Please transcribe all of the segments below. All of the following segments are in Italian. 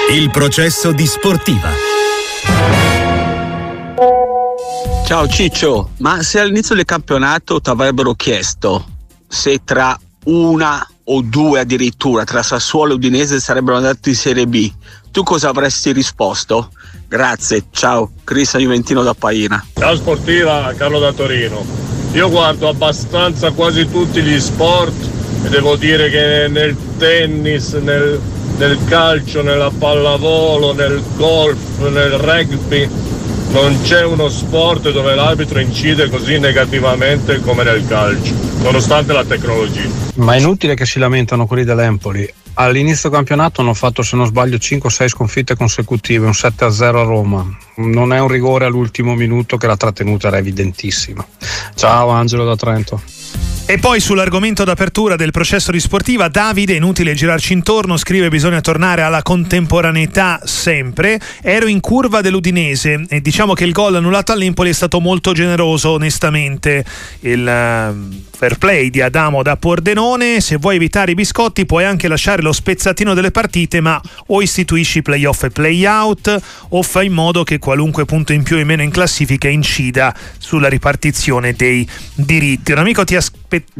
Il processo di Sportiva. Ciao Ciccio, ma se all'inizio del campionato ti avrebbero chiesto se tra una o due addirittura, tra Sassuolo e Udinese, sarebbero andati in Serie B, tu cosa avresti risposto? Grazie, ciao, Cristian Juventino da Paina. Ciao Sportiva, Carlo da Torino. Io guardo abbastanza quasi tutti gli sport e devo dire che nel tennis, nel calcio, nella pallavolo, nel golf, nel rugby non c'è uno sport dove l'arbitro incide così negativamente come nel calcio, nonostante la tecnologia. Ma è inutile che si lamentano quelli dell'Empoli. All'inizio campionato hanno fatto, se non sbaglio, 5 o 6 sconfitte consecutive, un 7-0 a Roma. Non è un rigore all'ultimo minuto, che la trattenuta era evidentissima. Ciao Angelo da Trento. E poi sull'argomento d'apertura del processo di Sportiva, Davide, inutile girarci intorno, scrive: bisogna tornare alla contemporaneità sempre. Ero in curva dell'Udinese e diciamo che il gol annullato all'Empoli è stato molto generoso, onestamente. Il fair play di Adamo da Pordenone: se vuoi evitare i biscotti puoi anche lasciare lo spezzatino delle partite, ma o istituisci playoff e playout o fai in modo che qualunque punto in più o in meno in classifica incida sulla ripartizione dei diritti. Un amico ti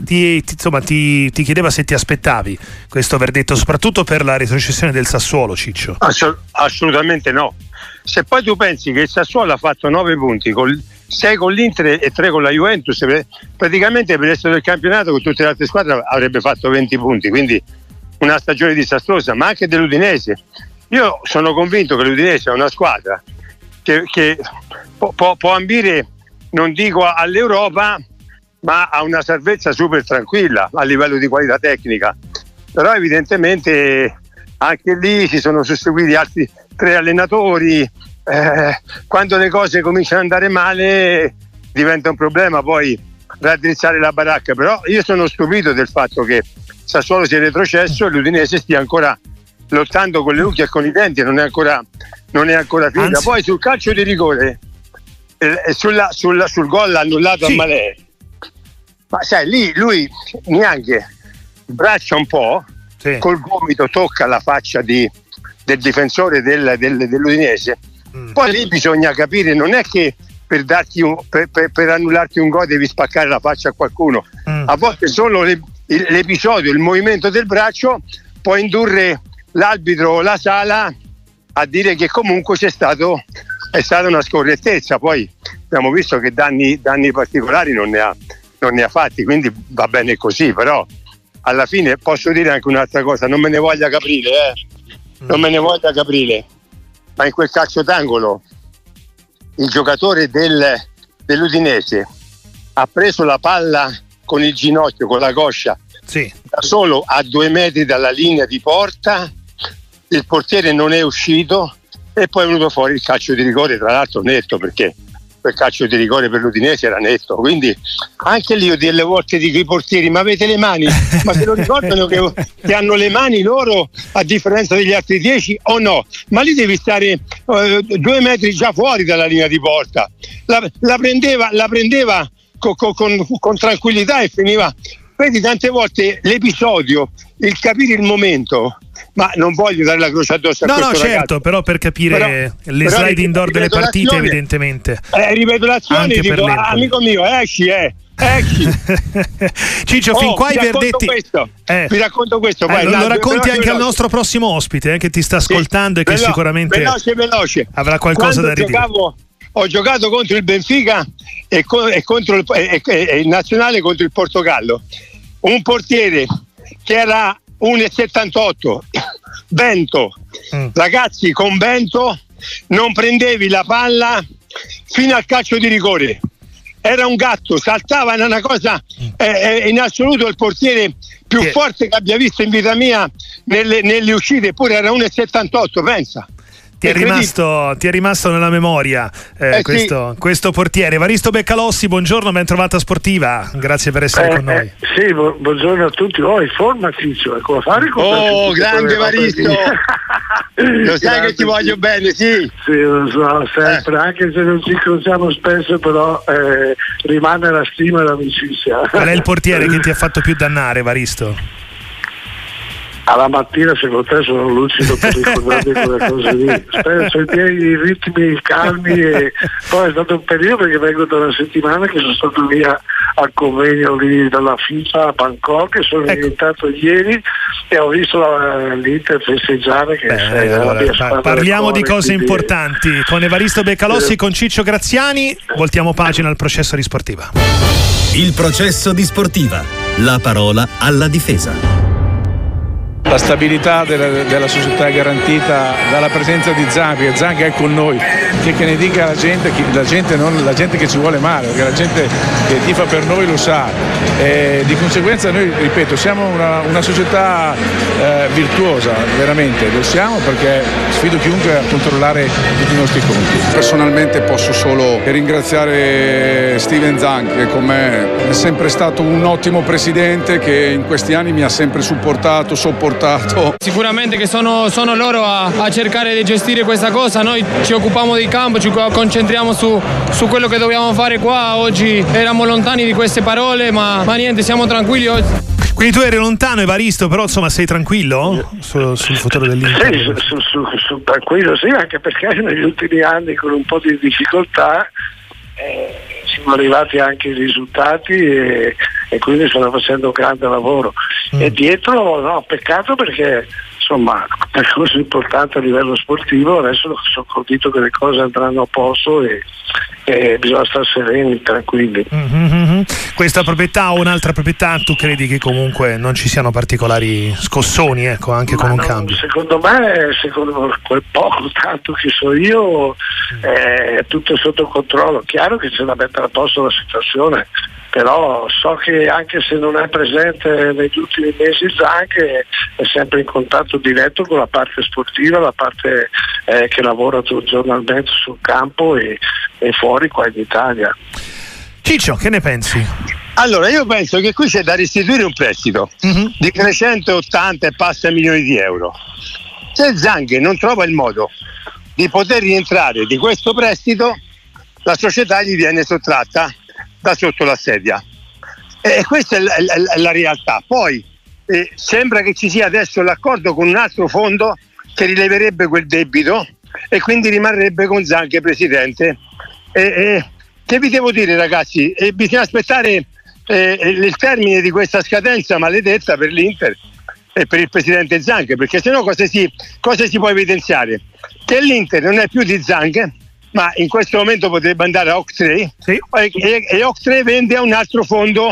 chiedeva se ti aspettavi questo verdetto, soprattutto per la retrocessione del Sassuolo, Ciccio. Assolutamente no. Se poi tu pensi che il Sassuolo ha fatto 9 punti, 6 con l'Inter e 3 con la Juventus, praticamente per il resto del campionato con tutte le altre squadre avrebbe fatto 20 punti, quindi una stagione disastrosa, ma anche dell'Udinese. Io sono convinto che l'Udinese è una squadra che può ambire, non dico all'Europa, ma a una salvezza super tranquilla a livello di qualità tecnica. Però evidentemente anche lì si sono susseguiti altri 3 allenatori. Quando le cose cominciano ad andare male diventa un problema poi raddrizzare la baracca. Però io sono stupito del fatto che Sassuolo sia retrocesso e l'Udinese stia ancora lottando con le unghie e con i denti, non è ancora finita. Anzi, poi sul calcio di rigore, sul gol annullato a Malè, ma sai, lì lui neanche braccia un po', col gomito tocca la faccia del difensore dell'Udinese. Poi lì bisogna capire, non è che per annullarti un gol devi spaccare la faccia a qualcuno. A volte solo l'episodio, il movimento del braccio può indurre l'arbitro o la sala a dire che comunque è stata una scorrettezza. Poi abbiamo visto che danni particolari non ne ha fatti, quindi va bene così. Però alla fine posso dire anche un'altra cosa, non me ne voglia Caprile, ma in quel calcio d'angolo il giocatore dell'Udinese ha preso la palla con il ginocchio, con la coscia, da solo a 2 metri dalla linea di porta, il portiere non è uscito e poi è venuto fuori il calcio di rigore, tra l'altro netto, perché quel calcio di rigore per l'Udinese era netto. Quindi anche lì io delle volte dico ai portieri: ma avete le mani? Ma se lo ricordano che hanno le mani loro a differenza degli altri 10 o no? Ma lì devi stare 2 metri già fuori dalla linea di porta. La prendeva con tranquillità e finiva. Vedi, tante volte l'episodio, il capire il momento, ma non voglio dare la croce addosso a questo ragazzo. Certo, però per capire le slide indoor delle partite, evidentemente. Ripeto l'azione e dico: amico mio, esci. Ciccio, fin qua i verdetti. Vi racconto questo. Lo racconti anche al nostro prossimo ospite, che ti sta ascoltando e che sicuramente veloce. Avrà qualcosa da ridire. Ho giocato contro il Benfica e contro il Nazionale contro il Portogallo. Un portiere che era 1,78, Bento. Ragazzi, con Bento non prendevi la palla fino al calcio di rigore. Era un gatto, saltava, era una cosa in assoluto il portiere più forte che abbia visto in vita mia nelle uscite, eppure era 1,78, pensa. Ti è rimasto nella memoria questo portiere. Evaristo Beccalossi, buongiorno, ben trovata Sportiva, grazie per essere con noi. Sì, buongiorno a tutti. Informa Ciccio, come fare? Grande Evaristo. Lo sai che ti voglio bene, sì. Sì, lo so, sempre, anche se non ci incrociamo spesso, però rimane la stima e l'amicizia. Qual è il portiere che ti ha fatto più dannare, Evaristo? alla mattina secondo te sono lucido per ricordarmi quelle cose lì. Spero sui miei ritmi calmi, e poi è stato un periodo perché vengo da una settimana che sono stato via al convegno lì dalla FIFA a Bangkok, e sono rientrato ieri e ho visto l'Inter festeggiare, che parliamo di cose importanti con Evaristo Beccalossi, con Ciccio Graziani. Voltiamo pagina al processo di Sportiva. Il processo di Sportiva, la parola alla difesa. La stabilità della società è garantita dalla presenza di Zang, perché Zang è con noi, che ne dica la gente, non la gente che ci vuole male, perché la gente che tifa per noi lo sa. Di conseguenza noi, ripeto, siamo una società virtuosa, veramente, lo siamo, perché sfido chiunque a controllare tutti i nostri conti. Personalmente posso solo ringraziare Steven Zang, che con me è sempre stato un ottimo presidente, che in questi anni mi ha sempre sopportato. Sicuramente che sono loro a cercare di gestire questa cosa, noi ci occupiamo di campo, ci concentriamo su quello che dobbiamo fare qua. Oggi eravamo lontani di queste parole, ma niente, siamo tranquilli oggi. Quindi tu eri lontano, Evaristo, però insomma sei tranquillo sul futuro dell'Inter? Sì, tranquillo, sì, anche perché negli ultimi anni con un po' di difficoltà siamo arrivati anche ai risultati, e quindi stanno facendo un grande lavoro. E dietro no, peccato, perché insomma un percorso importante a livello sportivo. Adesso sono convinto che le cose andranno a posto e bisogna stare sereni, tranquilli. Questa proprietà o un'altra proprietà, tu credi che comunque non ci siano particolari scossoni, ecco, anche con un cambio? Secondo me, secondo quel poco tanto che so io, è tutto sotto controllo. Chiaro che c'è da mettere a posto la situazione, però so che anche se non è presente negli ultimi mesi Zang è sempre in contatto diretto con la parte sportiva, la parte che lavora giornalmente sul campo e fuori qua in Italia. Ciccio, che ne pensi? Allora, io penso che qui c'è da restituire un prestito di 380 e passa milioni di euro. Se Zang non trova il modo di poter rientrare di questo prestito, la società gli viene sottratta da sotto la sedia, e questa è la realtà. Poi sembra che ci sia adesso l'accordo con un altro fondo che rileverebbe quel debito, e quindi rimarrebbe con Zang presidente. Che vi devo dire, ragazzi? Bisogna aspettare il termine di questa scadenza maledetta per l'Inter e per il presidente Zang, perché sennò cosa si può evidenziare? Che l'Inter non è più di Zang, ma in questo momento potrebbe andare a Oak-Tree, sì, e Oak-Tree vende a un altro fondo,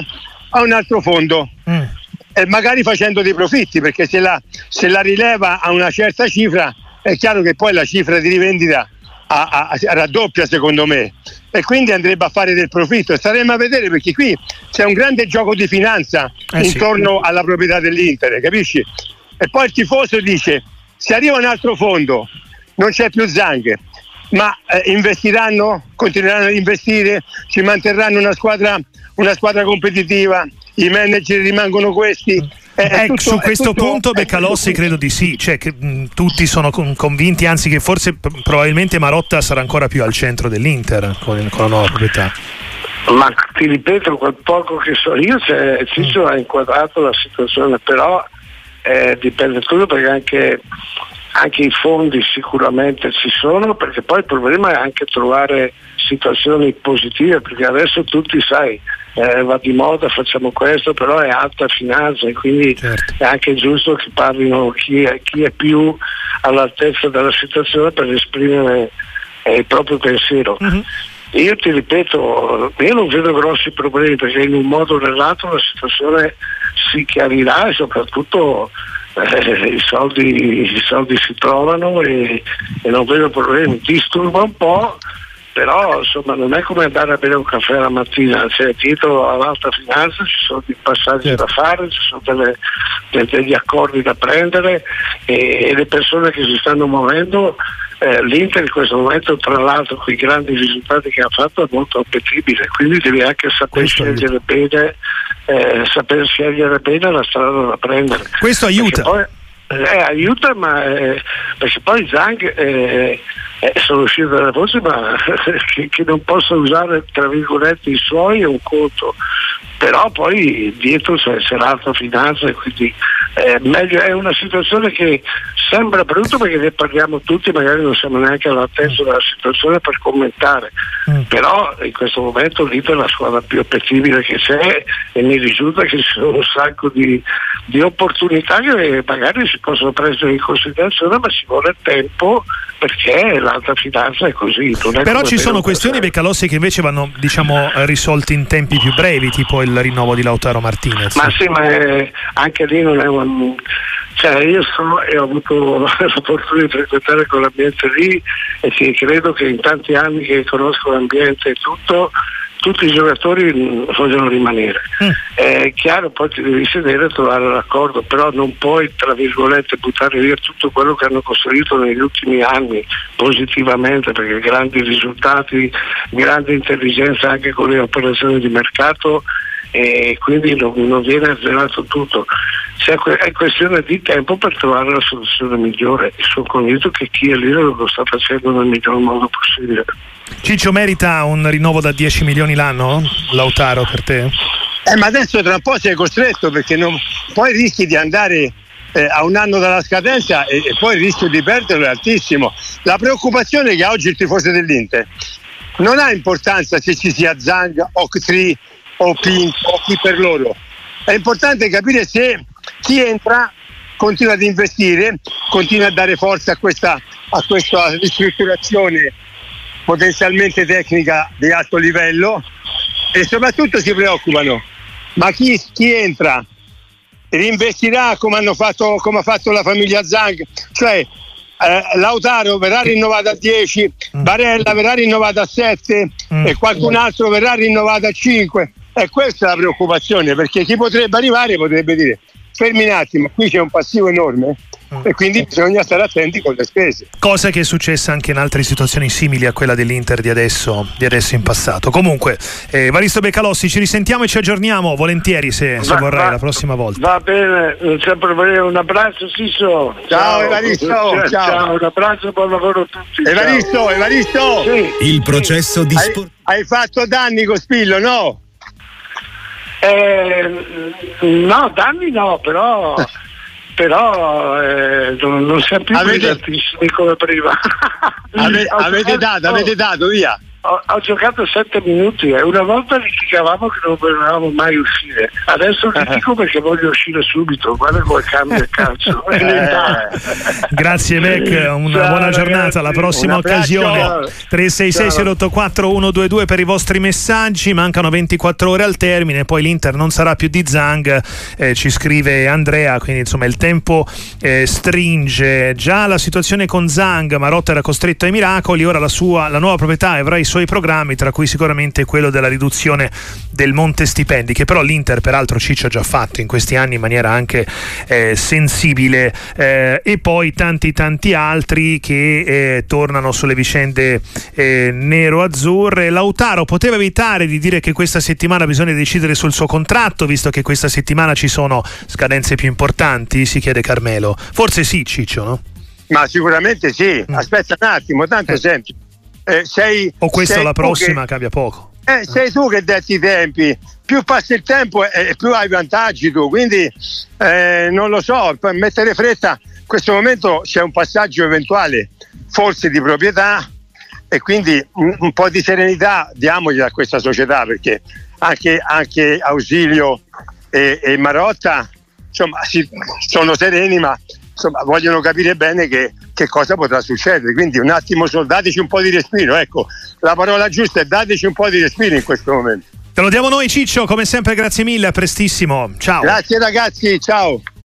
e magari facendo dei profitti, perché se la rileva a una certa cifra è chiaro che poi la cifra di rivendita raddoppia, secondo me, e quindi andrebbe a fare del profitto, e staremo a vedere, perché qui c'è un grande gioco di finanza intorno alla proprietà dell'Inter, capisci? E poi il tifoso dice: se arriva un altro fondo non c'è più Zang, ma investiranno, continueranno ad investire, ci manterranno una squadra competitiva, i manager rimangono questi. Su questo punto Beccalossi credo di sì, cioè che tutti sono convinti, anzi che forse probabilmente Marotta sarà ancora più al centro dell'Inter con la nuova proprietà. Ma ti ripeto, quel poco che so io, Ciccio ha inquadrato la situazione, però dipende tutto, perché anche i fondi sicuramente ci sono, perché poi il problema è anche trovare situazioni positive, perché adesso tutti sai, va di moda, facciamo questo, però è alta finanza, e quindi è anche giusto che parlino chi è più all'altezza della situazione per esprimere il proprio pensiero. Io ti ripeto, io non vedo grossi problemi, perché in un modo o nell'altro la situazione si chiarirà, e soprattutto i soldi si trovano, e non vedo problemi. Disturba un po', però insomma non è come andare a bere un caffè la mattina, cioè dietro all'alta finanza ci sono dei passaggi da fare, ci sono degli accordi da prendere, e le persone che si stanno muovendo. L'Inter in questo momento, tra l'altro, con i grandi risultati che ha fatto, è molto appetibile, quindi devi anche saper scegliere bene la strada da prendere. Questo aiuta. Aiuta, ma perché poi Zang sono uscito dalle voci, ma che non possa usare tra virgolette i suoi è un conto, però poi dietro c'è l'altra finanza, e quindi meglio. È una situazione che sembra brutta perché ne parliamo tutti, magari non siamo neanche all'altezza della situazione per commentare, però in questo momento l'Inter è la squadra più appetibile che c'è, e mi risulta che ci sono un sacco di opportunità che magari si possono prendere in considerazione, ma ci vuole tempo, perché l'alta finanza è così. Però ci sono questioni, Beccalossi, che invece vanno, diciamo, risolti in tempi più brevi, tipo il rinnovo di Lautaro Martinez. Ma sì, ma anche lì non è cioè, io ho avuto l'opportunità di frequentare quell'ambiente lì, e che credo che in tanti anni che conosco l'ambiente e tutto, tutti i giocatori vogliono rimanere. È chiaro, poi ti devi sedere e trovare l'accordo, però non puoi, tra virgolette, buttare via tutto quello che hanno costruito negli ultimi anni positivamente, perché grandi risultati, grande intelligenza anche con le operazioni di mercato, e quindi non viene azzerato tutto. È questione di tempo per trovare la soluzione migliore, e sono convinto che chi è lì lo sta facendo nel miglior modo possibile. Ciccio, merita un rinnovo da 10 milioni l'anno, Lautaro, per te? Ma adesso tra un po' sei costretto, perché poi rischi di andare a un anno dalla scadenza, e poi il rischio di perderlo è altissimo. La preoccupazione che ha oggi il tifoso dell'Inter non ha importanza se ci sia Zhang o Ktri o Pinto o chi per loro. È importante capire se chi entra continua ad investire, continua a dare forza a questa ristrutturazione potenzialmente tecnica di alto livello, e soprattutto si preoccupano: ma chi entra reinvestirà come ha fatto la famiglia Zhang? Cioè Lautaro verrà rinnovato a 10, Barella verrà rinnovato a 7 e qualcun altro verrà rinnovato a 5. E questa è la preoccupazione, perché chi potrebbe arrivare potrebbe dire: fermi un attimo, qui c'è un passivo enorme, e quindi bisogna stare attenti con le spese. Cosa che è successa anche in altre situazioni simili a quella dell'Inter di adesso in passato. Comunque, Evaristo Beccalossi, ci risentiamo e ci aggiorniamo volentieri se vorrai la prossima volta. Va bene, sempre un abbraccio, Ciccio. Ciao Evaristo, ciao, un abbraccio e buon lavoro a tutti. Evaristo, sì. Il processo di hai fatto danni con Spillo, no? No, danni no, però non siamo più brillantissimi come prima. Avete dato via. Ho giocato 7 minuti e una volta litigavamo che non volevamo mai uscire, adesso litigo perché voglio uscire subito. Guarda come cambia il calcio. Grazie Beck, una buona giornata, alla prossima occasione. 366-684-122 per i vostri messaggi. Mancano 24 ore al termine, poi l'Inter non sarà più di Zhang, ci scrive Andrea, quindi insomma il tempo stringe. Già la situazione con Zhang, Marotta era costretto ai miracoli, ora la nuova proprietà avrà i suoi programmi, tra cui sicuramente quello della riduzione del monte stipendi, che però l'Inter peraltro Ciccio ha già fatto in questi anni in maniera anche sensibile, e poi tanti altri che tornano sulle vicende nero-azzurre. Lautaro poteva evitare di dire che questa settimana bisogna decidere sul suo contratto, visto che questa settimana ci sono scadenze più importanti, si chiede Carmelo. Forse sì, Ciccio, no? Ma sicuramente sì. Aspetta un attimo, tanto senti, o questo la prossima cambia poco. Sei tu che detti i tempi, più passa il tempo e più hai vantaggi tu, quindi non lo so, per mettere fretta in questo momento c'è un passaggio eventuale forse di proprietà, e quindi un po' di serenità diamogli a questa società, perché anche Ausilio e Marotta insomma sono sereni, ma insomma vogliono capire bene che cosa potrà succedere, quindi un attimo dateci un po' di respiro, ecco, la parola giusta è dateci un po' di respiro in questo momento. Te lo diamo noi, Ciccio, come sempre grazie mille, a prestissimo, ciao. Grazie ragazzi, ciao.